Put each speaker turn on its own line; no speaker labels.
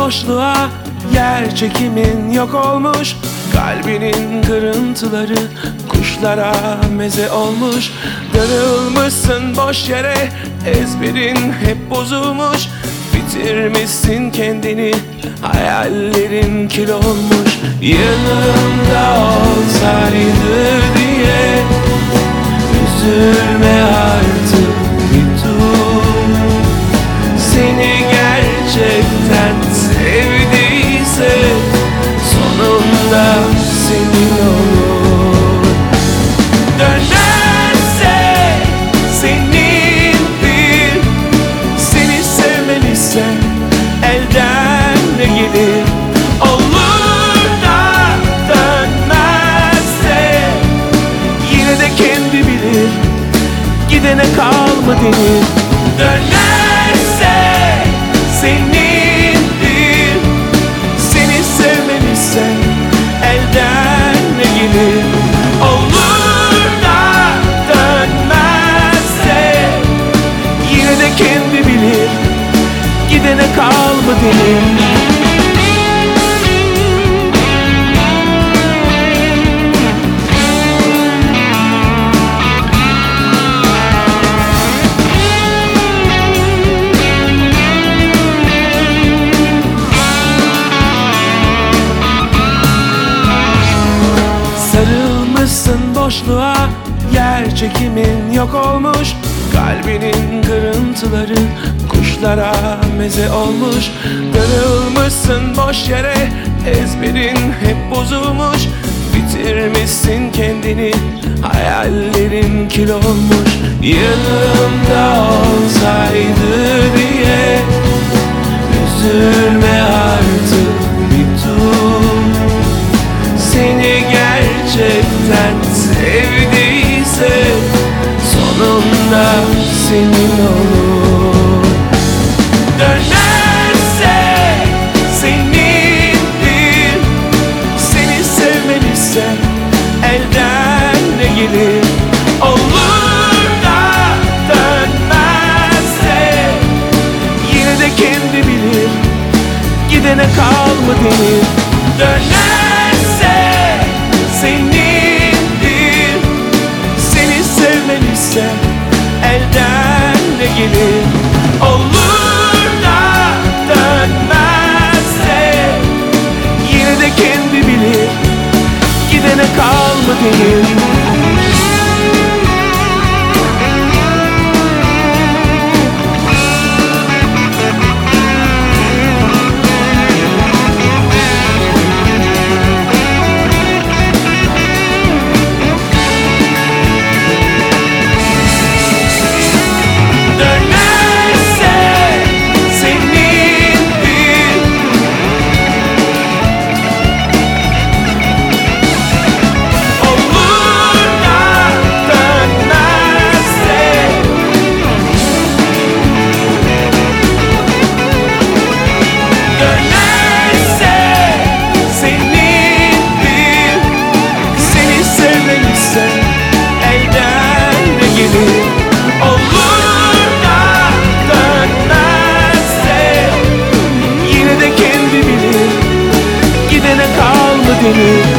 boşluğa, yer çekimin yok olmuş. Kalbinin kırıntıları kuşlara meze olmuş. Darılmışsın boş yere, ezberin hep bozulmuş. Bitirmişsin kendini, hayallerin kil olmuş. Yanımda olsaydı diye üzülme artık bir dur. Seni gerçekten sevdiyse sonunda senin olur. Dönerse senindir, seni sevmeliyse elden ne gelir? Olur da dönmezse yine de kendi bilir, gidene kal mı denir? Dönerse senindir, seni sevmeliyse elden ne gelir? Olur da dönmezse yine de kendi bilir, gidene kal mı denir? Sarılmışsın boşluğa, yer çekimin yok olmuş. Kalbinin kırıntıları kuşlara meze olmuş. Darılmışsın boş yere, ezberin hep bozulmuş. Bitirmişsin kendini, hayallerin kil olmuş. Yanımda olsaydı diye üzülme artık bir dur. Seni gerçekten sevdiyse sonunda senin olur. Dönerse senindir, seni sevmeliyse elden ne gelir? Olur da dönmezse yine de kendi bilir, gidene kal mı denir? Dönerse senindir, seni sevmeliyse elden ne gelir? Olur da dönmezse yine de kendi bilir, gidene kal mı denir? Kal mı denir?